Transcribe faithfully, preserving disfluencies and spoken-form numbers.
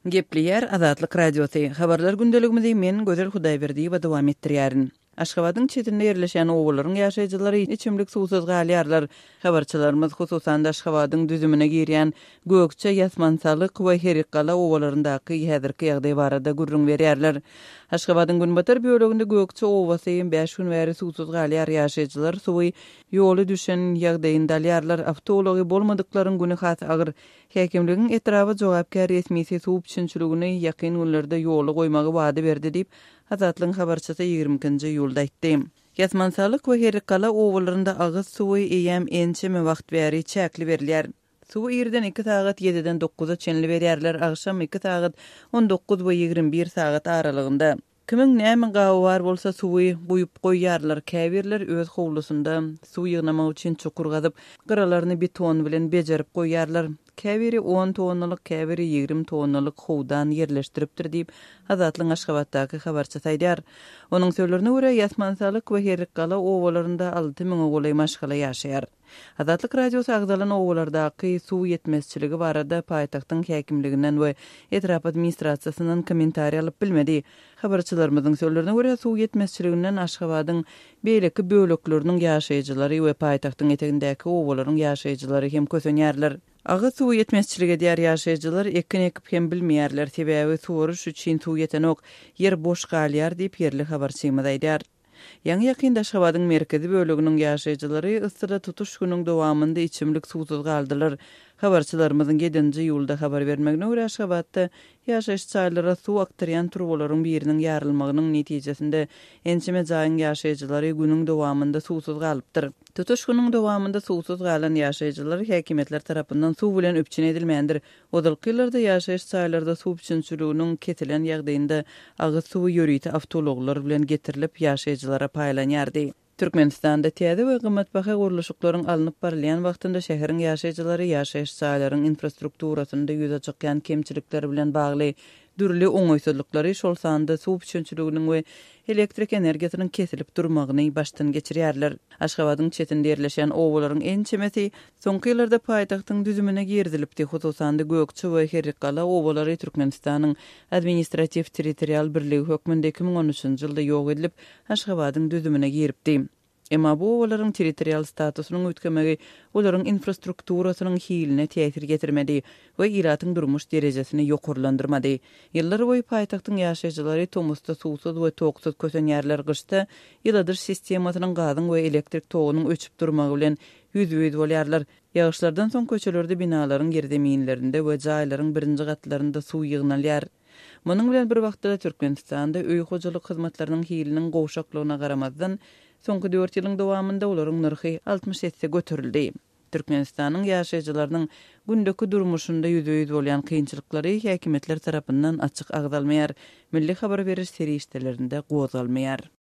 Gepliyer Azatlyk Radiosu. Habarlar gündeligimizi men Gözel Hudaýberdi we dowam etdirýärin. Aşgabatyň çetinde ýerleşen owularyň ýaşaýjylary içimlik suwsuz galýarlar. Habarçylarymyz hususan da Aşgabatyň düzümine girýän Gökçe, Ýasmansalyk we Herikgala owalaryndaky häzirki ýagdaý barada gurrun berýärler. Aşgabatyň Günbatar böleginde Gökçe owasyň beş gün bäri suwsuz galýar ýaşaýjylar suwy ýoly düşen ýagdaýynda alýarlar. Awtology bolmadyklaryň güni has agyr. Häkimligiň etrafy jogapkär resmisi suw üçinçiligini ýakyn günlerde ýoly goýmagy wady berdi diýip Azatlyň habarçysy ýigrimkinji ýylda aýtdy. Ýasmansalyk we Herikgala owalarynda agyz suwy eýem ençeme wagt bäri çäkli berilýär. Suwy ýerden iki saat ýediden dokuza çenli berýärler, agşam iki saat on dokuz we ýigrim bir saat aralygynda. Kimin näme gawy bar bolsa suwy buýup goýýarlar. Käbirler öz howlusynda suw ýygnamak üçin çukur gazyp, gyralaryny beton bilen bejerip goýýarlar. Käbiri on tonnalyk, käbiri ýigrim tonnalyk howdan ýerleşdiripdir diýip Azatlyň Aşgabatdaky habarçysy aýdýar. Onuň sözlerine görä Ýasmansalyk we Herikgala owalarynda alty mиң golay maşgala ýaşaýar. Azatlyk Radiosu agdalan owalardaky suw ýetmezçiligi barada paýtagtyň häkimliginden we etrap administrasiýasyndan kommentariýa alyp bilmedi. Habarçylarymyzyň sözlerine görä suw ýetmezçiliginden Aşgabatyň beýleki bölekleriniň ýaşaýjylary we paýtagtyň etegindäki owalaryň ýaşaýjylary hem kösenýärler. Agy suw ýetmezçiligi diýär ýaşaýjylar ekin ekip hem bilmeýärler. Sebäbi suwuruş üçin suw ýetenok ýer boş galýar diýip ýerli habarçymyz aýdýar. Ýa-ni ýakynda Aşgabatyň merkezi böleginiň ýaşaýjylary yssyra tutuş günüň dowamında içimlik suwsuz galdylar. Habarçylarymyzyň yedinji ýylda habar bermegine görä Aşgabatda ýaşaýyş çaýlara suw aktarýan turbolaryň biriniň ýarylmagynyň netijesinde ençeme jaýyň ýaşaýjylary günüň dowamında suwsuz galypdyr. Tutuş günüň dowamında suwsuz galan ýaşaýjylar häkimetler tarapyndan suw bilen öpçün edilmändir. Odalky ýyllarda ýaşaýyş çaýlarida suw üçinçiliginiň ketilen ýagdaýynda agyz suwy ýörüýti awtologlar bilen getirilip ýaşaýjylara paýlanýardy. Türkmenistanda täze we gymmatbaha guruluşyklaryň alınıp barylýan wagtynda şäheriň ýaşaýjylary ýaşaýyş çaýlarynyň infrastrukturasynda ýüze çykýan kemçilikler bilen bagly dürli oňoýsuzlyklary şol sanda suw üçinçiliginiň we elektrik energiýasynyň kesilip durmagyny başdan geçirýärler. Aşgabatyň çetinde ýerleşen owalaryň ençemesi soňky ýyllarda paýtagtyň düzümine girdilipdi. Hususan da Gökçe we Herikgala owalary Türkmenistanyň administrativ territorial birligi hökmünde iki miň on üçinji ýylda ýok edilip Aşgabatyň düzümine giripdi. Emma bu owalaryň territorial statusynyň ötkemegi olaryň infrastrukturasynyň hiline täsir getirmedi we iratyň durmuş derejesini ýokurlandyrmady. Ýyllar boýy paýtagtyň ýaşaýjylary tomusda suwsuz we toksuz kösenýärler gyşta ýyladyr sistemasynyň gazyň we elektrik togunyň öçüp durmagy bilen ýüz-ýüz bolýarlar. Ýağışlardan soň köçelerde binalaryň gerdeminlerinde we jaýlaryň birinji gatlarynda suw ýygnalýar. Munyň bilen bir wagtda Türkmenistanda öý hojalyk hyzmatlarynyň hiliniň gowşaklygyna garamazdan soňky dört ýylyň dowamında olaryň narhy altmış etse göterildi. Türkmenistanyň ýaşaýjylarynyň gündäki durmuşynda ýüz-ýüz bolýan kynçylyklary häkimetler tarapyndan açyk agdalmaýar, milli habar beriş serişdelerinde gozalmaýar.